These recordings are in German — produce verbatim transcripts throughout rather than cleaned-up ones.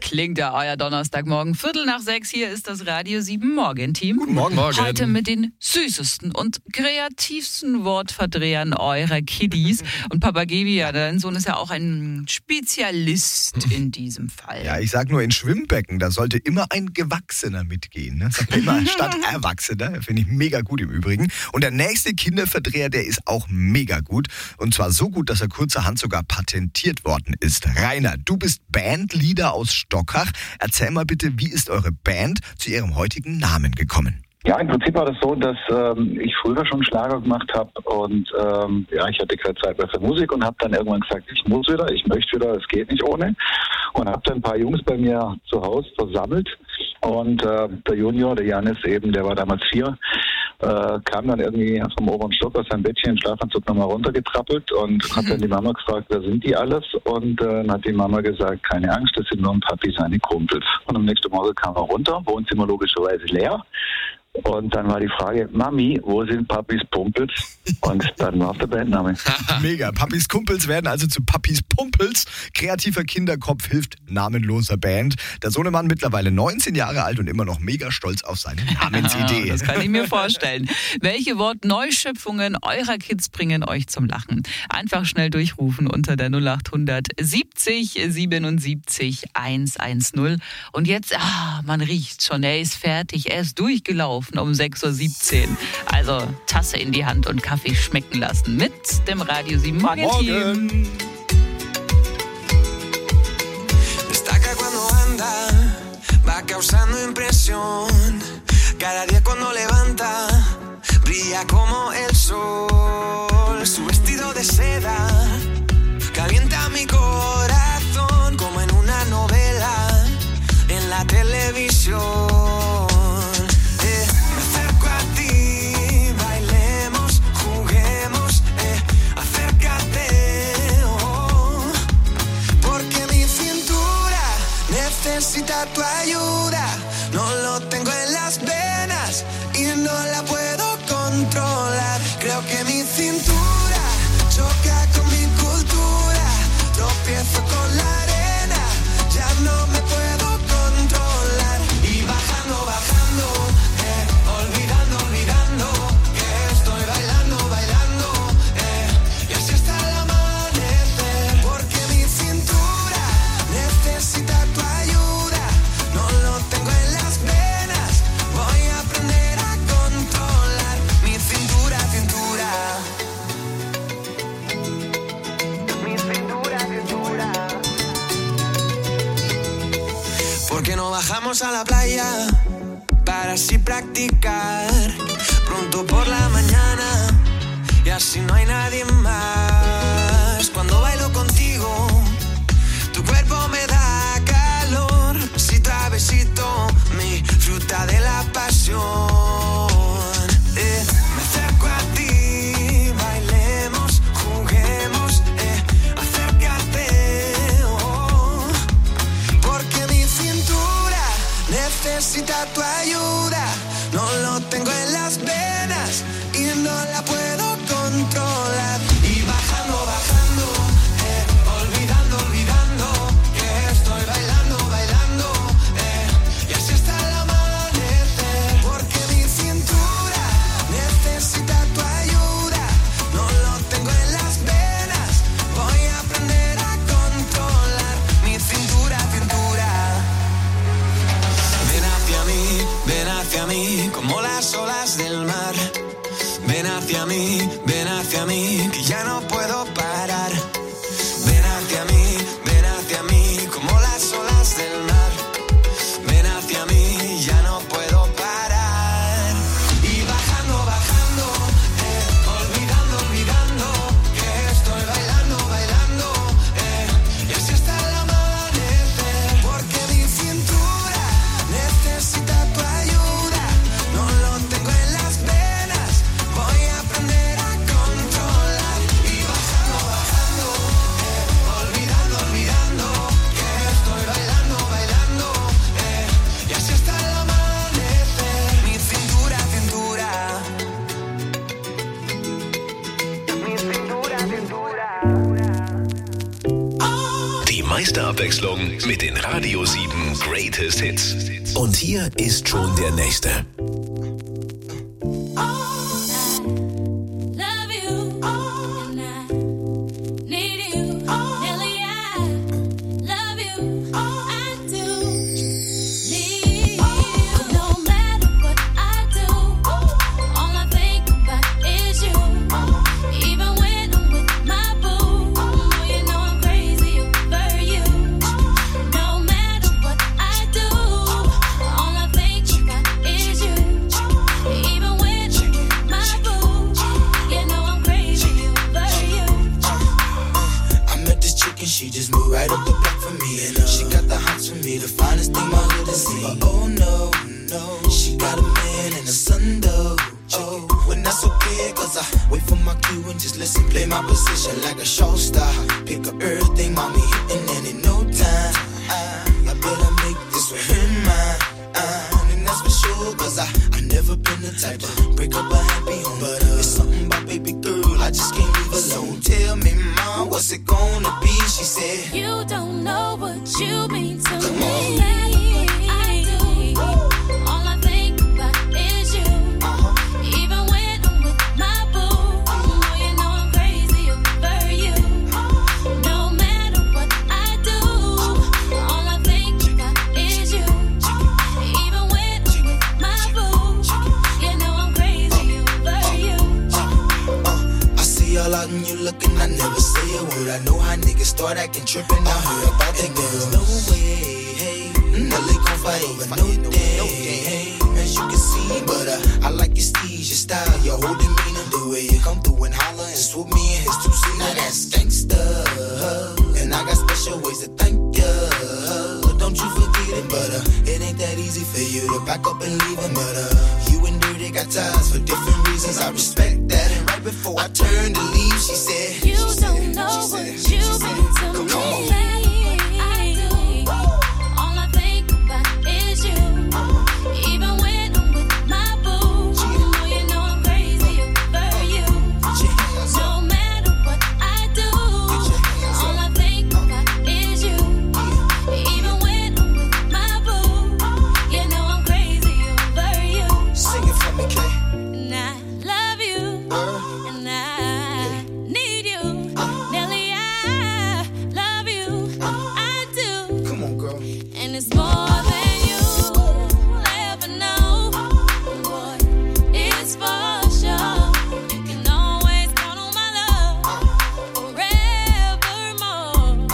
klingt ja euer Donnerstagmorgen. Viertel nach sechs, hier ist das Radio sieben Morgen-Team. Guten Morgen. Morgen. Heute mit den süßesten und kreativsten Wortverdrehern eurer Kiddies. Und Papa Gebi, ja, dein Sohn ist ja auch ein Spezialist in diesem Fall. Ja, ich sag nur, in Schwimmbecken, da sollte immer ein Gewachsener mitgehen. Ne? Sagt man immer statt Erwachsener. Finde ich mega gut im Übrigen. Und der nächste Kinderverdreher, der ist auch mega gut. Und zwar so gut, dass er kurzerhand sogar patentiert worden ist. Rainer, du bist Bandleader aus Stockach. Erzähl mal bitte, wie ist eure Band zu ihrem heutigen Namen gekommen? Ja, im Prinzip war das so, dass ähm, ich früher schon Schlager gemacht habe und ähm, ja, ich hatte gerade Zeit für Musik und habe dann irgendwann gesagt, ich muss wieder, ich möchte wieder, es geht nicht ohne. Und habe dann ein paar Jungs bei mir zu Hause versammelt und äh, der Junior, der Janis eben, der war damals vier, äh, kam dann irgendwie vom oberen Stock aus seinem Bettchen im Schlafanzug nochmal runtergetrappelt und hat dann die Mama gefragt, wer sind die alles? Und äh, dann hat die Mama gesagt, keine Angst, das sind nur ein Papi, seine Kumpels. Und am nächsten Morgen kam er runter, Wohnzimmer logischerweise leer. Und dann war die Frage, Mami, wo sind Papis Pumpels? Und dann war es der Bandname. Mega. Papis Kumpels werden also zu Papis Pumpels. Kreativer Kinderkopf hilft namenloser Band. Der Sohnemann mittlerweile neunzehn Jahre alt und immer noch mega stolz auf seine Namensidee. Das kann ich mir vorstellen. Welche Wortneuschöpfungen eurer Kids bringen euch zum Lachen? Einfach schnell durchrufen unter der null acht hundert siebzig siebenundsiebzig hundertzehn. Und jetzt, ah, man riecht schon, er ist fertig, er ist durchgelaufen um sechs Uhr siebzehn. Also Tasse in die Hand und Kaffee schmecken lassen mit dem Radio sieben Morgen-Team. Destaca cuando anda, va causando impresión. Cada día cuando levanta, brilla como el sol. Su vestido de seda calienta mi corazón como en una novela en la televisión. Necesita tu ayuda, no lo tengo en las venas y no la puedo controlar. Creo que mi cintura choca con mi cultura, tropiezo con la arena, ya no me puedo controlar. Y bajando, bajando, eh, olvidando, olvidando, que estoy bailando, bailando, eh, y así hasta el amanecer. Porque mi cintura necesita tu ayuda. Porque no bajamos a la playa para así practicar pronto por la mañana y así no hay nadie más. Cuando bailo contigo, tu cuerpo me da calor. Si travesito, mi fruta de la pasión. Eh, me acerco a ti, bailemos, juguemos, eh, acércate, oh, porque mi cintura necesita tu ayuda. No lo tengo en las venas y no la puedo controlar. Y bajando, bajando, eh, olvidando, olvidando, que estoy bailando, bailando, eh, y así hasta el amanecer. Porque mi cintura necesita tu ayuda. No lo tengo en las venas, voy a aprender a controlar mi cintura, cintura. Ven hacia mí, ven hacia mí, como las olas del mar. Ven hacia mí, ven hacia mí, que ya no puedo parar. Ven hacia mí, ven hacia mí, como las olas del mar. Ven hacia mí, ya no puedo parar. Y bajando, bajando, eh, olvidando, olvidando, que estoy bailando, bailando, eh, y así hasta el amanecer. Porque mi cintura necesita tu ayuda. No lo tengo en las venas, voy a aprender a controlar. Y bajando. mit den Radio sieben Greatest Hits. Und hier ist schon der nächste. She just moved right up the block for me, and uh, she got the hots for me, the finest thing my hood has seen. But oh no, no, she got a man and a son though. Oh, when that's okay, cause I wait for my cue and just listen, play my position like a show star. Pick up everything, mommy hitting, and in no time, I, I better make this with him mine. Uh, and that's for sure, cause I, I never been the type to break up a happy home. But uh, it's something about baby girl, I just can't leave alone. Tell me, mom, what's it gonna be? She said, you don't know what you mean to Come me. on. I do. All I think about is you. Uh-huh. Even when I'm with my boo, oh, you know I'm crazy over you. No matter what I do, all I think about is you. Even when I'm with my boo, you know I'm crazy over you. Uh, I see y'all out and you looking, I never say a word. I know how niggas start acting trippin'. I heard about that girl. No way, hey. Nelly gon' fight over no day, hey. As you can see, but uh, I like your steez, your style, your whole demeanor, the way you come through and holler and swoop me in his two-seater. Now that's gangsta, and I got special ways to thank ya. Don't you forget it, but uh, it ain't that easy for you to back up and leave him. But uh, you and Dirty got ties for different reasons. I respect that. And right before I turned to leave, she said, You she don't said, know she what said, you she said, mean to come me. on. I do. All I think about is you. Even when I'm with my boo, oh, you know I'm crazy over you. Put your hands up. No matter what I do, all I think about is you. Even when I'm with my boo, you know I'm crazy over you. Sing it for me, Kay. And I love you, Uh, and I need you. Nelly, I love you, I do. come on, girl. And it's more than you'll ever know. Boy, it's for sure. You can always count on my love forevermore.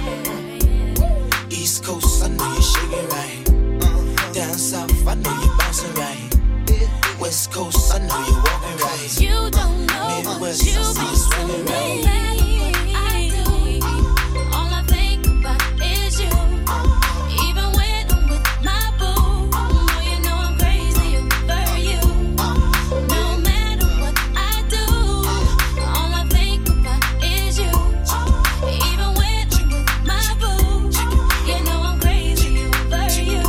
Yeah, yeah. East Coast, I know you're shaking right. Down south, I know you're bouncing right. West Coast, I know you're walking right. You don't know what Midwest, you I see you mean swinging to right. me. I do. All I think about is you. Even when I'm with my boo, oh, you know I'm crazy over you. No matter what I do, all I think about is you. Even when I'm with my boo, you know I'm crazy over you.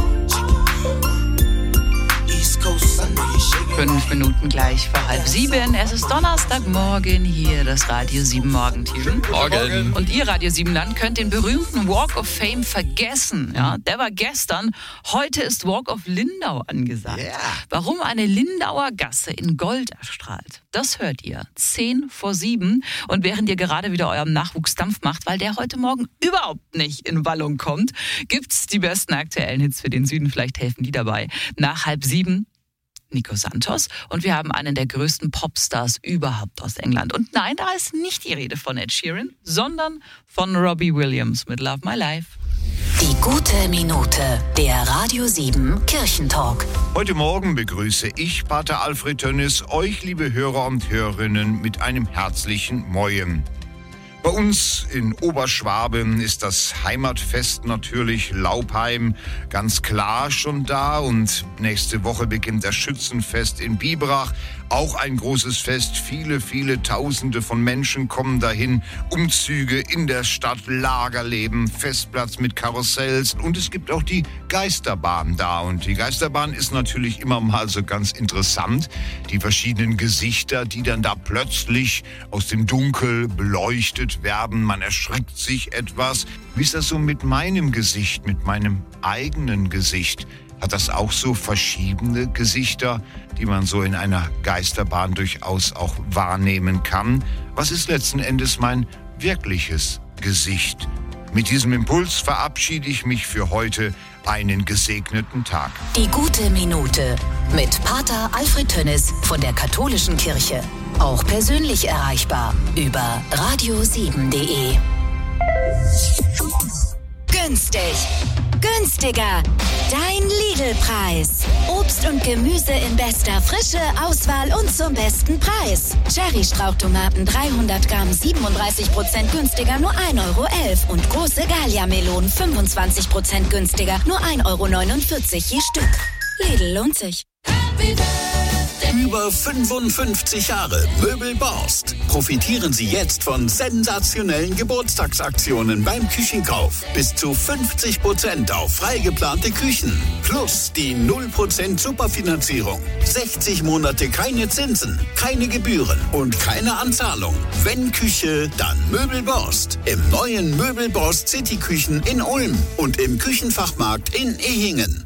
East Coast, I know you're shaking right. Fünf Minuten gleich vor halb sieben. Es ist Donnerstagmorgen, hier das Radio sieben Morgenteam. Morgen. Und ihr Radio sieben Land könnt den berühmten Walk of Fame vergessen. Ja, der war gestern. Heute ist Walk of Lindau angesagt. Yeah. Warum eine Lindauer Gasse in Gold erstrahlt, das hört ihr. Zehn vor sieben. Und während ihr gerade wieder eurem Nachwuchs Dampf macht, weil der heute Morgen überhaupt nicht in Wallung kommt, gibt's die besten aktuellen Hits für den Süden. Vielleicht helfen die dabei. Nach halb sieben Nico Santos und wir haben einen der größten Popstars überhaupt aus England. Und nein, da ist nicht die Rede von Ed Sheeran, sondern von Robbie Williams mit Love My Life. Die gute Minute, der Radio sieben Kirchentalk. Heute Morgen begrüße ich, Pater Alfred Tönnis, euch, liebe Hörer und Hörerinnen, mit einem herzlichen Moin. Bei uns in Oberschwaben ist das Heimatfest natürlich Laupheim ganz klar schon da und nächste Woche beginnt das Schützenfest in Biberach. Auch ein großes Fest, viele, viele Tausende von Menschen kommen dahin. Umzüge in der Stadt, Lagerleben, Festplatz mit Karussells und es gibt auch die Geisterbahn da. Und die Geisterbahn ist natürlich immer mal so ganz interessant. Die verschiedenen Gesichter, die dann da plötzlich aus dem Dunkel beleuchtet entwerben, man erschrickt sich etwas. Wie ist das so mit meinem Gesicht, mit meinem eigenen Gesicht? Hat das auch so verschiedene Gesichter, die man so in einer Geisterbahn durchaus auch wahrnehmen kann? Was ist letzten Endes mein wirkliches Gesicht? Mit diesem Impuls verabschiede ich mich für heute. Einen gesegneten Tag. Die gute Minute mit Pater Alfred Tönnis von der Katholischen Kirche. Auch persönlich erreichbar über radio sieben punkt de. Günstig, günstiger, dein Lidl-Preis. Obst und Gemüse in bester Frische, Auswahl und zum besten Preis. Cherry-Strauchtomaten dreihundert Gramm siebenunddreißig Prozent günstiger, nur ein Euro elf. Und große Gallia-Melonen fünfundzwanzig Prozent günstiger, nur ein Euro neunundvierzig je Stück. Lidl lohnt sich. Über fünfundfünfzig Jahre Möbel Borst. Profitieren Sie jetzt von sensationellen Geburtstagsaktionen beim Küchenkauf. Bis zu fünfzig Prozent auf frei geplante Küchen. Plus die null Prozent Superfinanzierung. sechzig Monate keine Zinsen, keine Gebühren und keine Anzahlung. Wenn Küche, dann Möbel Borst. Im neuen Möbel Borst City Küchen in Ulm und im Küchenfachmarkt in Ehingen.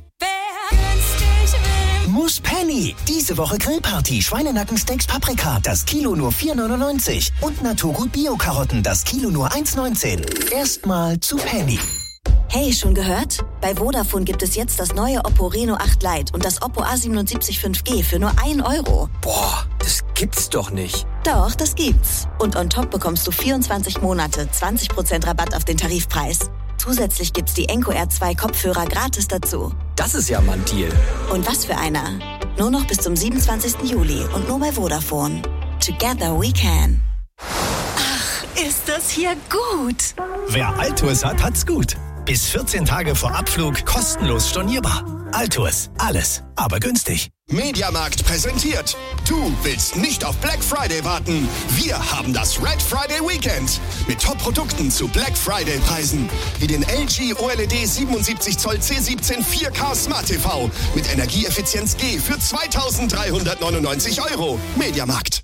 Muss Penny. Diese Woche Grillparty. Schweinenackensteaks Paprika. Das Kilo nur vier neunundneunzig. Und Naturgut Bio-Karotten. Das Kilo nur eins neunzehn. Erstmal zu Penny. Hey, schon gehört? Bei Vodafone gibt es jetzt das neue Oppo Reno acht Lite und das Oppo A siebenundsiebzig fünf G für nur ein Euro. Boah, das gibt's doch nicht. Doch, das gibt's. Und on top bekommst du vierundzwanzig Monate, zwanzig Prozent Rabatt auf den Tarifpreis. Zusätzlich gibt's die Enco R zwei Kopfhörer gratis dazu. Das ist ja mal ein Deal. Und was für einer? Nur noch bis zum siebenundzwanzigsten Juli und nur bei Vodafone. Together we can. Ach, ist das hier gut. Wer Altours hat, hat's gut. Bis vierzehn Tage vor Abflug kostenlos stornierbar. Altours, alles, aber günstig. Mediamarkt präsentiert. Du willst nicht auf Black Friday warten. Wir haben das Red Friday Weekend. Mit Top-Produkten zu Black Friday-Preisen. Wie den L G O L E D siebenundsiebzig Zoll C siebzehn vier K Smart T V. Mit Energieeffizienz G für zweitausenddreihundertneunundneunzig Euro. Mediamarkt.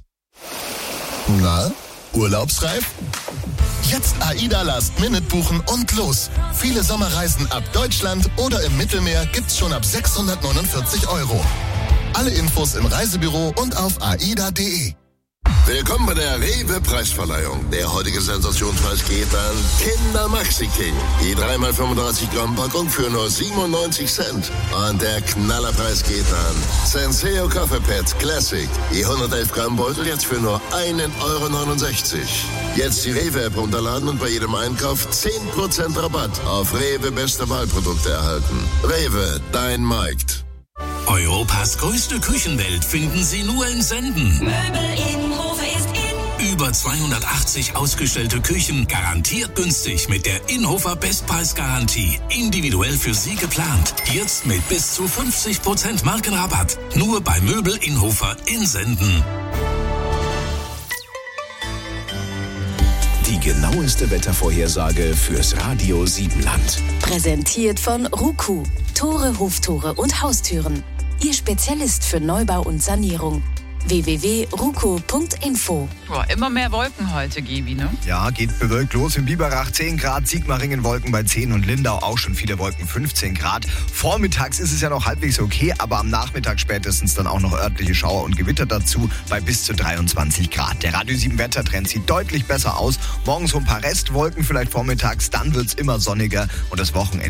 Na, urlaubsreif? Jetzt AIDA Last Minute buchen und los. Viele Sommerreisen ab Deutschland oder im Mittelmeer gibt's schon ab sechshundertneunundvierzig Euro. Alle Infos im Reisebüro und auf aida punkt de. Willkommen bei der Rewe-Preisverleihung. Der heutige Sensationspreis geht an Kinder Maxi King. Die drei mal fünfunddreißig Gramm Packung für nur siebenundneunzig Cent. Und der Knallerpreis geht an Senseo Coffee Pet Classic. Die hundertelf Gramm Beutel jetzt für nur ein Euro neunundsechzig. Jetzt die Rewe-App runterladen und bei jedem Einkauf zehn Prozent Rabatt auf Rewe beste Wahlprodukte erhalten. Rewe, dein Markt. Europas größte Küchenwelt finden Sie nur in Senden. Möbel Innenhofe ist in. Über zweihundertachtzig ausgestellte Küchen, garantiert günstig mit der Innhofer Bestpreisgarantie. Individuell für Sie geplant. Jetzt mit bis zu fünfzig Prozent Markenrabatt. Nur bei Möbel Innhofer in Senden. Die genaueste Wettervorhersage fürs Radio Siebenland. Präsentiert von Ruku. Tore, Hoftore und Haustüren. Ihr Spezialist für Neubau und Sanierung. w w w punkt ruku punkt info. Boah, immer mehr Wolken heute, Gebi, ne? Ja, geht bewölkt los. In Biberach zehn Grad, Sigmaringen Wolken bei zehn und Lindau auch schon viele Wolken, fünfzehn Grad. Vormittags ist es ja noch halbwegs okay, aber am Nachmittag spätestens dann auch noch örtliche Schauer und Gewitter dazu bei bis zu dreiundzwanzig Grad. Der Radio sieben Wettertrend sieht deutlich besser aus. Morgen so ein paar Restwolken vielleicht vormittags, dann wird's immer sonniger und das Wochenende